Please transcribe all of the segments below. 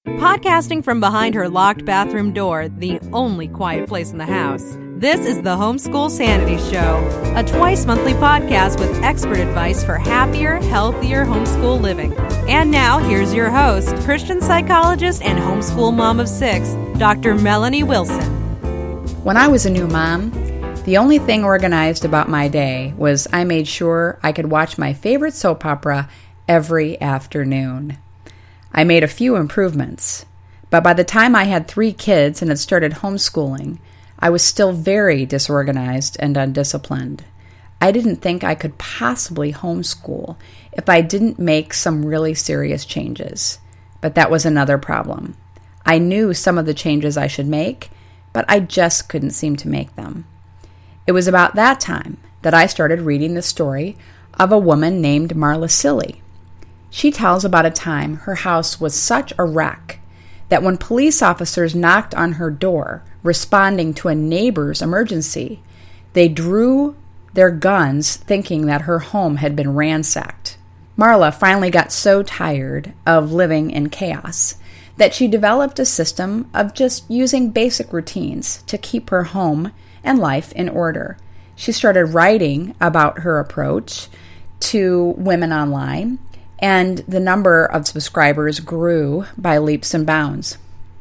Podcasting from behind her locked bathroom door, the only quiet place in the house. This is the Homeschool Sanity Show, a twice-monthly podcast with expert advice for happier, healthier homeschool living. And now, here's your host, Christian psychologist and homeschool mom of 6, Dr. Melanie Wilson. When I was a new mom, the only thing organized about my day was I made sure I could watch my favorite soap opera every afternoon. I made a few improvements, but by the time I had 3 kids and had started homeschooling, I was still very disorganized and undisciplined. I didn't think I could possibly homeschool if I didn't make some really serious changes, but that was another problem. I knew some of the changes I should make, but I just couldn't seem to make them. It was about that time that I started reading the story of a woman named Marla Silly. She tells about a time her house was such a wreck that when police officers knocked on her door responding to a neighbor's emergency, they drew their guns thinking that her home had been ransacked. Marla finally got so tired of living in chaos that she developed a system of just using basic routines to keep her home and life in order. She started writing about her approach to women online, and the number of subscribers grew by leaps and bounds.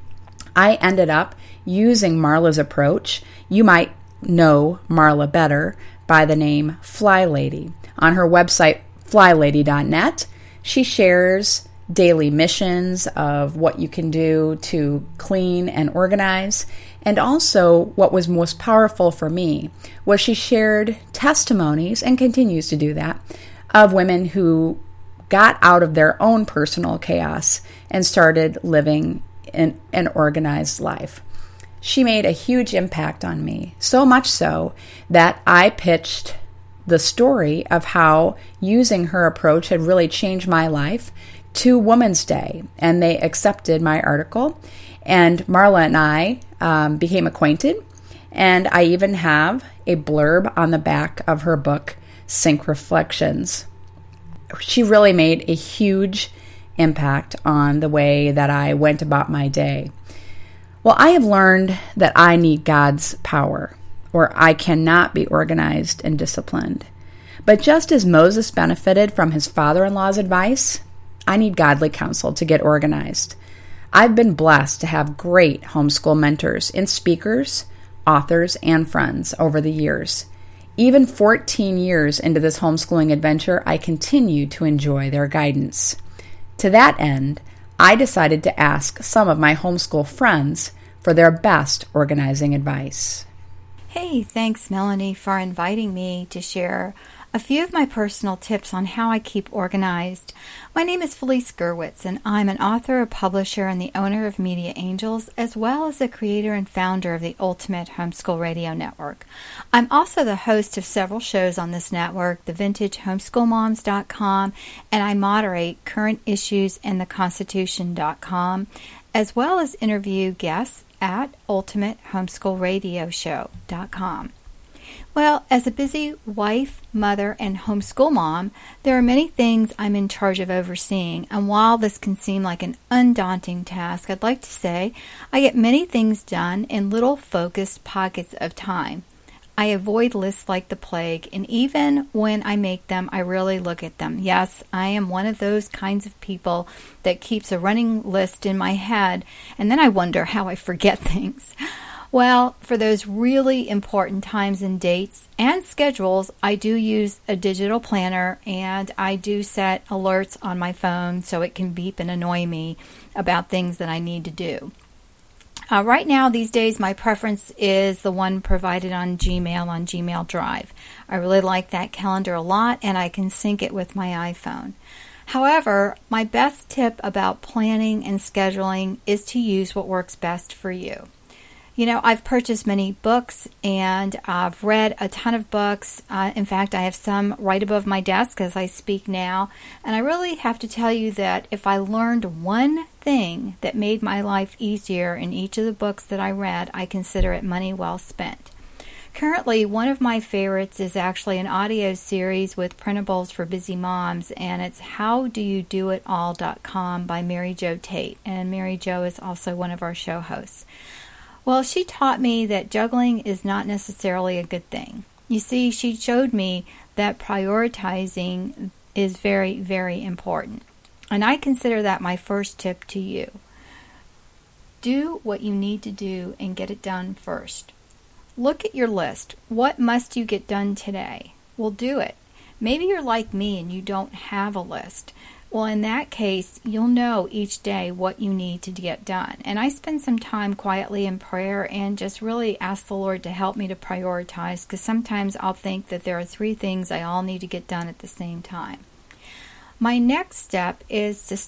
I ended up using Marla's approach. You might know Marla better by the name Fly Lady. On her website, flylady.net, she shares daily missions of what you can do to clean and organize. And also, what was most powerful for me was she shared testimonies, and continues to do that, of women who got out of their own personal chaos and started living in an organized life. She made a huge impact on me, so much so that I pitched the story of how using her approach had really changed my life to Women's Day, and they accepted my article, and Marla and I became acquainted, and I even have a blurb on the back of her book, Sync Reflections. She really made a huge impact on the way that I went about my day. Well, I have learned that I need God's power, or I cannot be organized and disciplined. But just as Moses benefited from his father-in-law's advice, I need godly counsel to get organized. I've been blessed to have great homeschool mentors in speakers, authors, and friends over the years. Even 14 years into this homeschooling adventure, I continue to enjoy their guidance. To that end, I decided to ask some of my homeschool friends for their best organizing advice. Hey, thanks, Melanie, for inviting me to share a few of my personal tips on how I keep organized. My name is Felice Gerwitz, and I'm an author, a publisher, and the owner of Media Angels, as well as the creator and founder of the Ultimate Homeschool Radio Network. I'm also the host of several shows on this network, the VintageHomeschoolMoms.com, and I moderate Current Issues and TheConstitution.com, as well as interview guests at UltimateHomeschoolRadioShow.com. Well, as a busy wife, mother, and homeschool mom, there are many things I'm in charge of overseeing, and while this can seem like an undaunting task, I'd like to say I get many things done in little focused pockets of time. I avoid lists like the plague, and even when I make them, I really look at them. Yes, I am one of those kinds of people that keeps a running list in my head, and then I wonder how I forget things. Well, for those really important times and dates and schedules, I do use a digital planner, and I do set alerts on my phone so it can beep and annoy me about things that I need to do. Right now, these days, my preference is the one provided on Gmail Drive. I really like that calendar a lot, and I can sync it with my iPhone. However, my best tip about planning and scheduling is to use what works best for you. You know, I've purchased many books, and I've read a ton of books. In fact, I have some right above my desk as I speak now. And I really have to tell you that if I learned one thing that made my life easier in each of the books that I read, I consider it money well spent. Currently, one of my favorites is actually an audio series with printables for busy moms, and it's HowDoYouDoItAll.com by Mary Jo Tate, and Mary Jo is also one of our show hosts. Well, she taught me that juggling is not necessarily a good thing. You see, she showed me that prioritizing is very, very important, and I consider that my first tip to you. Do what you need to do and get it done first. Look at your list. What must you get done today? Well, do it. Maybe you're like me and you don't have a list. Well, in that case, you'll know each day what you need to get done. And I spend some time quietly in prayer and just really ask the Lord to help me to prioritize, because sometimes I'll think that there are 3 things I all need to get done at the same time. My next step is to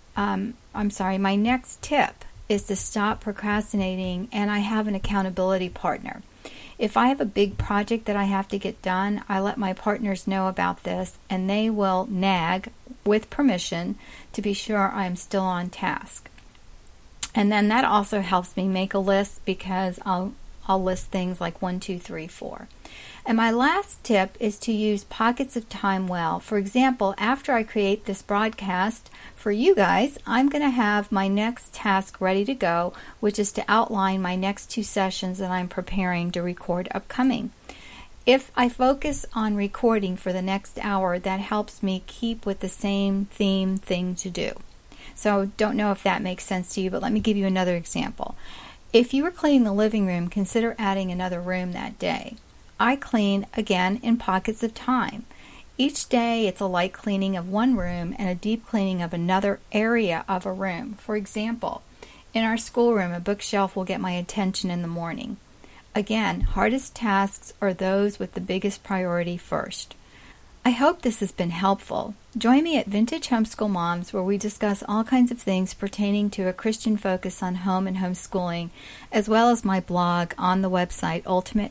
my next tip is to stop procrastinating, and I have an accountability partner. If I have a big project that I have to get done, I let my partners know about this, and they will nag with permission to be sure I'm still on task. And then that also helps me make a list, because I'll list things like 1, 2, 3, 4. And my last tip is to use pockets of time well. For example, after I create this broadcast for you guys, I'm going to have my next task ready to go, which is to outline my next 2 sessions that I'm preparing to record upcoming. If I focus on recording for the next hour, that helps me keep with the same thing to do. So don't know if that makes sense to you, but let me give you another example. If you were cleaning the living room, consider adding another room that day. I clean, again, in pockets of time. Each day it's a light cleaning of one room and a deep cleaning of another area of a room. For example, in our schoolroom, a bookshelf will get my attention in the morning. Again, hardest tasks are those with the biggest priority first. I hope this has been helpful. Join me at Vintage Homeschool Moms, where we discuss all kinds of things pertaining to a Christian focus on home and homeschooling, as well as my blog on the website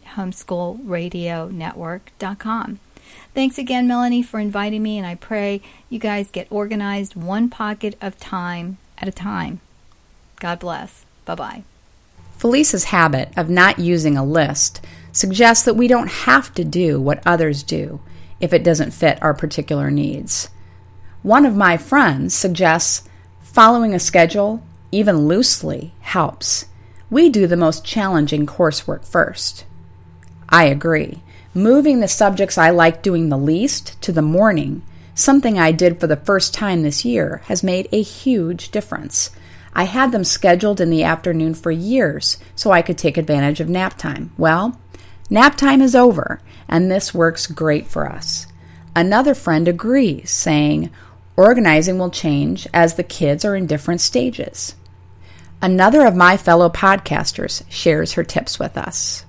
ultimatehomeschoolradionetwork.com. Thanks again, Melanie, for inviting me, and I pray you guys get organized one pocket of time at a time. God bless. Bye-bye. Felice's habit of not using a list suggests that we don't have to do what others do if it doesn't fit our particular needs. One of my friends suggests following a schedule, even loosely, helps. We do the most challenging coursework first. I agree. Moving the subjects I like doing the least to the morning, something I did for the first time this year, has made a huge difference. I had them scheduled in the afternoon for years so I could take advantage of nap time. Well, nap time is over, and this works great for us. Another friend agrees, saying, organizing will change as the kids are in different stages. Another of my fellow podcasters shares her tips with us.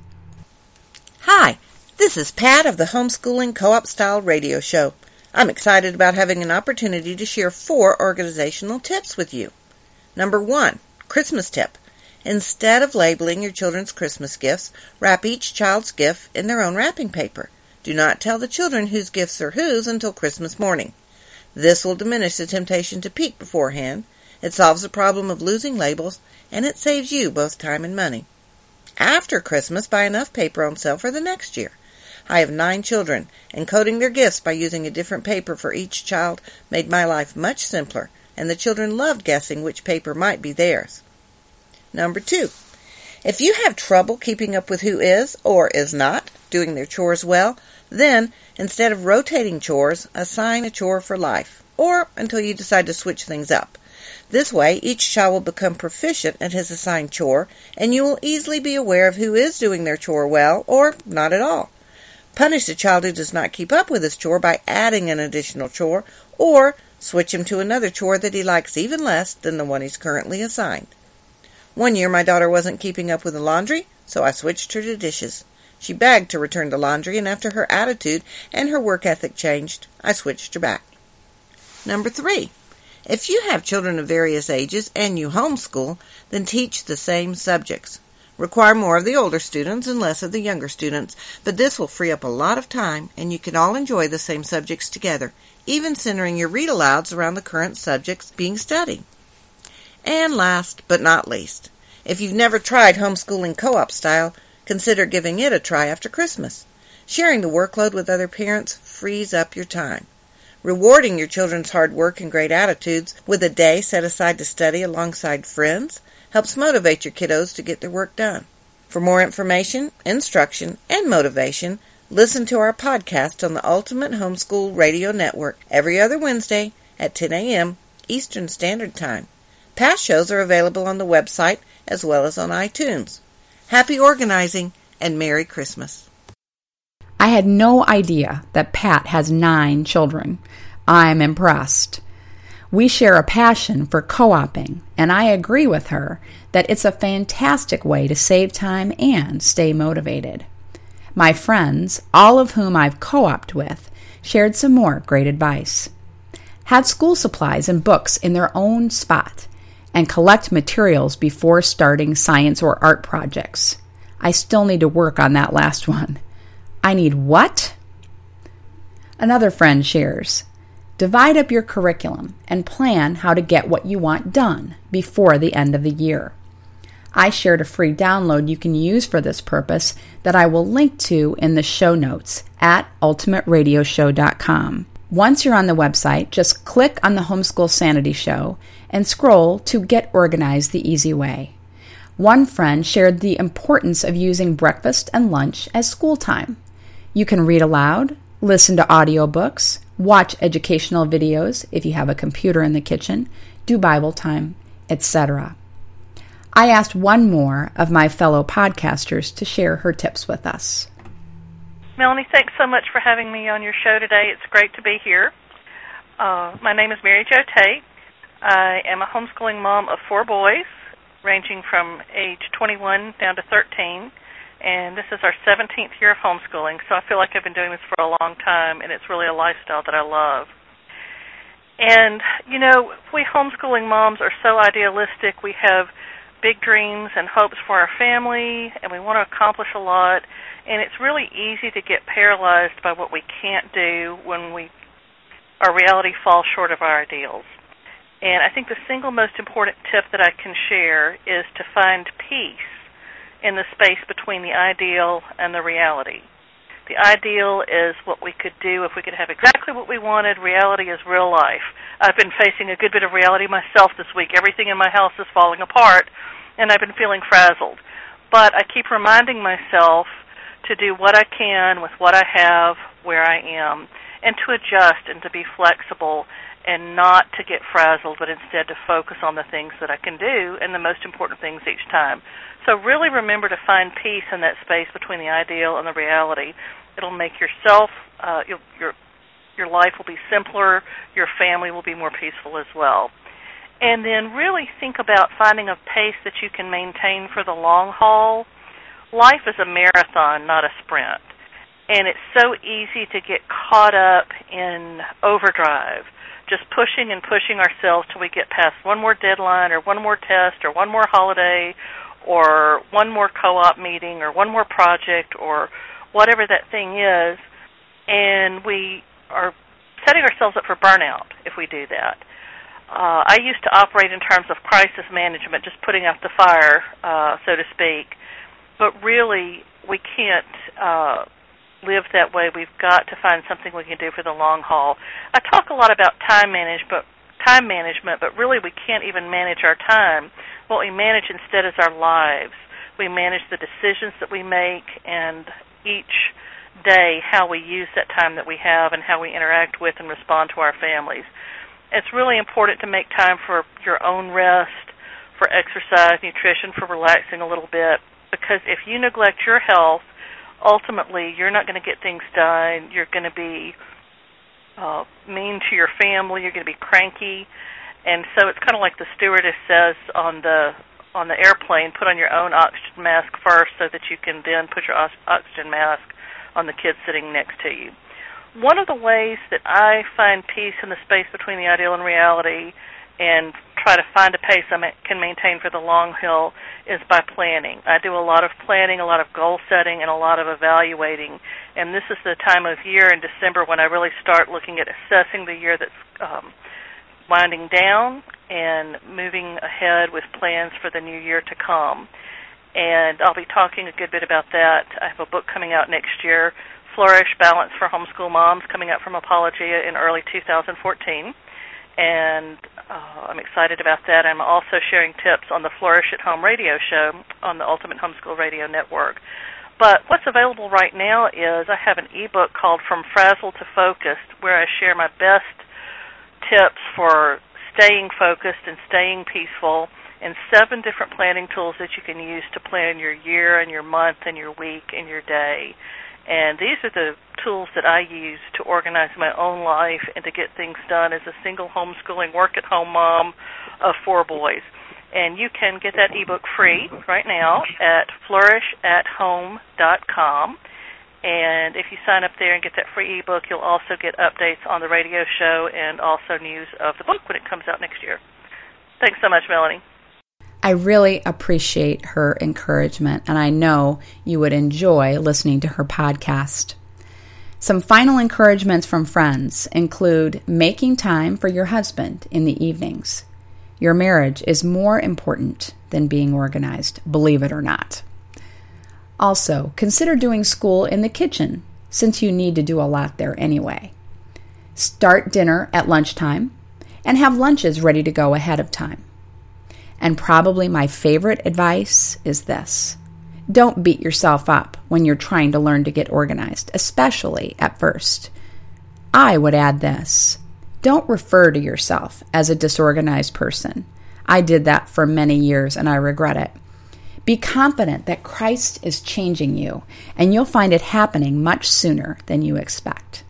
Hi, this is Pat of the Homeschooling Co-op Style Radio Show. I'm excited about having an opportunity to share 4 organizational tips with you. Number 1, Christmas tip. Instead of labeling your children's Christmas gifts, wrap each child's gift in their own wrapping paper. Do not tell the children whose gifts are whose until Christmas morning. This will diminish the temptation to peek beforehand. It solves the problem of losing labels, and it saves you both time and money. After Christmas, buy enough paper on sale for the next year. I have 9 children, and coding their gifts by using a different paper for each child made my life much simpler, and the children loved guessing which paper might be theirs. Number 2, if you have trouble keeping up with who is or is not doing their chores well, then instead of rotating chores, assign a chore for life, or until you decide to switch things up. This way, each child will become proficient at his assigned chore, and you will easily be aware of who is doing their chore well or not at all. Punish the child who does not keep up with his chore by adding an additional chore, or switch him to another chore that he likes even less than the one he's currently assigned. One year my daughter wasn't keeping up with the laundry, so I switched her to dishes. She begged to return to laundry, and after her attitude and her work ethic changed, I switched her back. Number 3, if you have children of various ages and you homeschool, then teach the same subjects. Require more of the older students and less of the younger students, but this will free up a lot of time, and you can all enjoy the same subjects together, even centering your read-alouds around the current subjects being studied. And last but not least, if you've never tried homeschooling co-op style, Consider giving it a try after Christmas. Sharing the workload with other parents frees up your time. Rewarding your children's hard work and great attitudes with a day set aside to study alongside friends helps motivate your kiddos to get their work done. For more information, instruction, and motivation, listen to our podcast on the Ultimate Homeschool Radio Network every other Wednesday at 10 a.m. Eastern Standard Time. Past shows are available on the website as well as on iTunes. Happy organizing and Merry Christmas. I had no idea that Pat has 9 children. I'm impressed. We share a passion for co-oping, and I agree with her that it's a fantastic way to save time and stay motivated. My friends, all of whom I've co-opted with, shared some more great advice. Have school supplies and books in their own spot, and collect materials before starting science or art projects. I still need to work on that last one. I need what? Another friend shares, divide up your curriculum and plan how to get what you want done before the end of the year. I shared a free download you can use for this purpose that I will link to in the show notes at ultimateradioshow.com. Once you're on the website, just click on the Homeschool Sanity Show and scroll to Get Organized the Easy Way. One friend shared the importance of using breakfast and lunch as school time. You can read aloud, listen to audiobooks, watch educational videos if you have a computer in the kitchen, do Bible time, etc. I asked one more of my fellow podcasters to share her tips with us. Melanie, thanks so much for having me on your show today. It's great to be here. My name is Mary Jo Tate. I am a homeschooling mom of 4 boys, ranging from age 21 down to 13. And this is our 17th year of homeschooling, so I feel like I've been doing this for a long time, and it's really a lifestyle that I love. And, you know, we homeschooling moms are so idealistic. We have big dreams and hopes for our family, and we want to accomplish a lot, and it's really easy to get paralyzed by what we can't do when our reality falls short of our ideals. And I think the single most important tip that I can share is to find peace in the space between the ideal and the reality. The ideal is what we could do if we could have exactly what we wanted. Reality is real life. I've been facing a good bit of reality myself this week. Everything in my house is falling apart, and I've been feeling frazzled. But I keep reminding myself to do what I can with what I have, where I am, and to adjust and to be flexible and not to get frazzled, but instead to focus on the things that I can do and the most important things each time. So really remember to find peace in that space between the ideal and the reality. It'll make yourself, your life will be simpler, your family will be more peaceful as well. And then really think about finding a pace that you can maintain for the long haul. Life is a marathon, not a sprint. And it's so easy to get caught up in overdrive, just pushing and pushing ourselves till we get past one more deadline or one more test or one more holiday or one more co-op meeting or one more project or whatever that thing is, and we are setting ourselves up for burnout if we do that. I used to operate in terms of crisis management, just putting out the fire, so to speak, but really we can't live that way. We've got to find something we can do for the long haul. I talk a lot about time management, but really we can't even manage our time. What we manage instead is our lives. We manage the decisions that we make and each day how we use that time that we have and how we interact with and respond to our families. It's really important to make time for your own rest, for exercise, nutrition, for relaxing a little bit, because if you neglect your health, ultimately you're not going to get things done. You're going to be mean to your family. You're going to be cranky. And so it's kind of like the stewardess says on the airplane, put on your own oxygen mask first so that you can then put your oxygen mask on the kid sitting next to you. One of the ways that I find peace in the space between the ideal and reality and try to find a pace I can maintain for the long haul is by planning. I do a lot of planning, a lot of goal setting, and a lot of evaluating. And this is the time of year in December when I really start looking at assessing the year that's winding down and moving ahead with plans for the new year to come. and I'll be talking a good bit about that. I have a book coming out next year, Flourish, Balance for Homeschool Moms, coming out from Apologia in early 2014, and I'm excited about that. I'm also sharing tips on the Flourish at Home radio show on the Ultimate Homeschool Radio Network. But what's available right now is I have an ebook called From Frazzled to Focused, where I share my best tips for staying focused and staying peaceful, and 7 different planning tools that you can use to plan your year and your month and your week and your day. And these are the tools that I use to organize my own life and to get things done as a single homeschooling, work-at-home mom of 4 boys. And you can get that ebook free right now at flourishathome.com. And if you sign up there and get that free ebook, you'll also get updates on the radio show and also news of the book when it comes out next year. Thanks so much, Melanie. I really appreciate her encouragement, and I know you would enjoy listening to her podcast. Some final encouragements from friends include making time for your husband in the evenings. Your marriage is more important than being organized, believe it or not. Also, consider doing school in the kitchen, since you need to do a lot there anyway. Start dinner at lunchtime, and have lunches ready to go ahead of time. And probably my favorite advice is this: don't beat yourself up when you're trying to learn to get organized, especially at first. I would add this: don't refer to yourself as a disorganized person. I did that for many years and I regret it. Be confident that Christ is changing you, and you'll find it happening much sooner than you expect.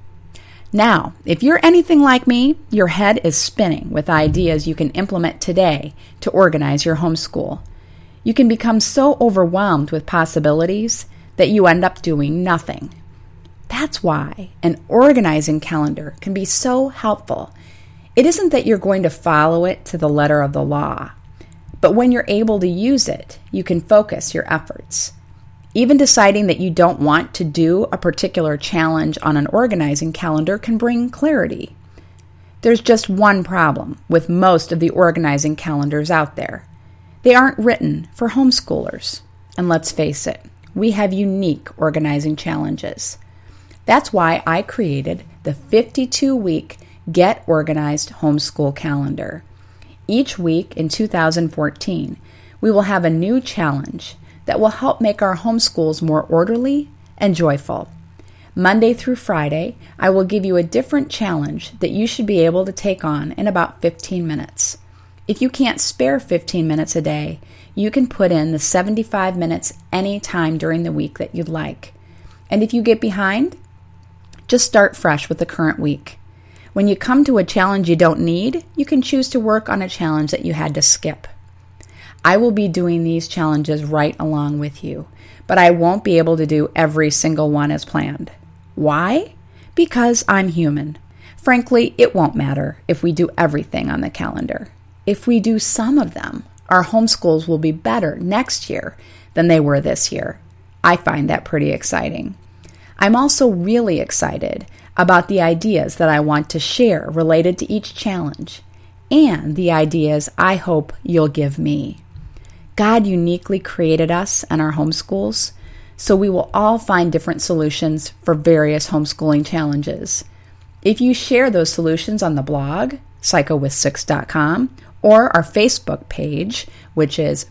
Now, if you're anything like me, your head is spinning with ideas you can implement today to organize your homeschool. You can become so overwhelmed with possibilities that you end up doing nothing. That's why an organizing calendar can be so helpful. It isn't that you're going to follow it to the letter of the law, but when you're able to use it, you can focus your efforts. Even deciding that you don't want to do a particular challenge on an organizing calendar can bring clarity. There's just one problem with most of the organizing calendars out there. They aren't written for homeschoolers. And let's face it, we have unique organizing challenges. That's why I created the 52-week Get Organized Homeschool Calendar. Each week in 2014, we will have a new challenge that will help make our homeschools more orderly and joyful. Monday through Friday, I will give you a different challenge that you should be able to take on in about 15 minutes. If you can't spare 15 minutes a day, you can put in the 75 minutes any time during the week that you'd like. And if you get behind, just start fresh with the current week. When you come to a challenge you don't need, you can choose to work on a challenge that you had to skip. I will be doing these challenges right along with you, but I won't be able to do every single one as planned. Why? Because I'm human. Frankly, it won't matter if we do everything on the calendar. If we do some of them, our homeschools will be better next year than they were this year. I find that pretty exciting. I'm also really excited about the ideas that I want to share related to each challenge, and the ideas I hope you'll give me. God uniquely created us and our homeschools, so we will all find different solutions for various homeschooling challenges. If you share those solutions on the blog, psychowith6.com, or our Facebook page, which is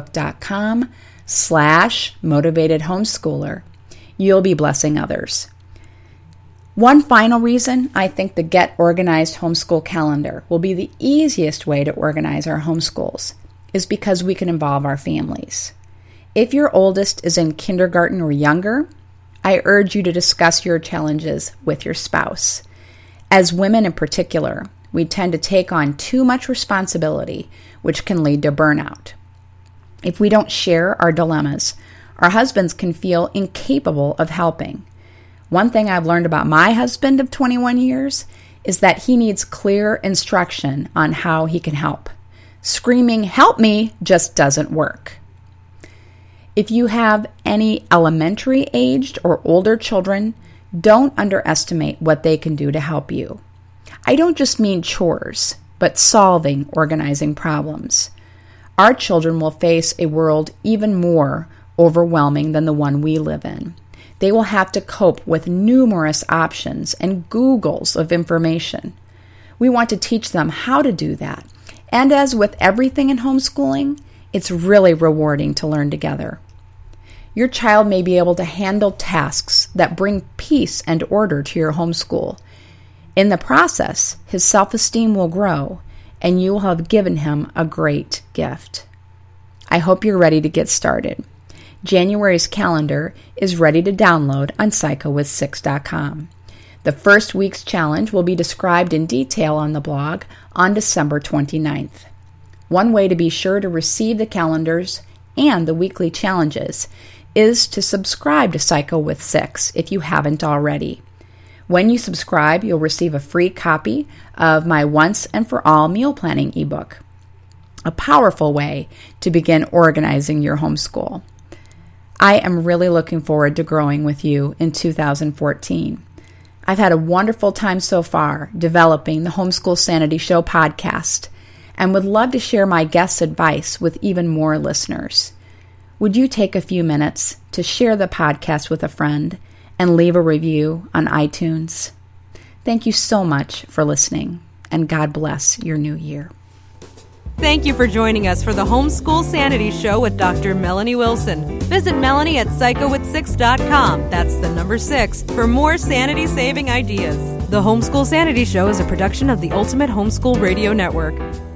facebook.com/motivatedhomeschooler, you'll be blessing others. One final reason I think the Get Organized Homeschool Calendar will be the easiest way to organize our homeschools is because we can involve our families. If your oldest is in kindergarten or younger, I urge you to discuss your challenges with your spouse. As women in particular, we tend to take on too much responsibility, which can lead to burnout. If we don't share our dilemmas, our husbands can feel incapable of helping. One thing I've learned about my husband of 21 years is that he needs clear instruction on how he can help. Screaming, "Help me," just doesn't work. If you have any elementary aged or older children, don't underestimate what they can do to help you. I don't just mean chores, but solving organizing problems. our children will face a world even more overwhelming than the one we live in. They will have to cope with numerous options and Googles of information. We want to teach them how to do that. And as with everything in homeschooling, it's really rewarding to learn together. Your child may be able to handle tasks that bring peace and order to your homeschool. In the process, his self-esteem will grow, and you will have given him a great gift. I hope you're ready to get started. January's calendar is ready to download on psychowith6.com. The first week's challenge will be described in detail on the blog on December 29th. One way to be sure to receive the calendars and the weekly challenges is to subscribe to Psycho with 6 if you haven't already. When you subscribe, you'll receive a free copy of my Once and For All meal planning ebook, a powerful way to begin organizing your homeschool. I am really looking forward to growing with you in 2014. I've had a wonderful time so far developing the Homeschool Sanity Show podcast and would love to share my guests' advice with even more listeners. Would you take a few minutes to share the podcast with a friend and leave a review on iTunes? Thank you so much for listening, and God bless your new year. Thank you for joining us for the Homeschool Sanity Show with Dr. Melanie Wilson. Visit Melanie at psychowith6.com. That's the number 6 for more sanity-saving ideas. The Homeschool Sanity Show is a production of the Ultimate Homeschool Radio Network.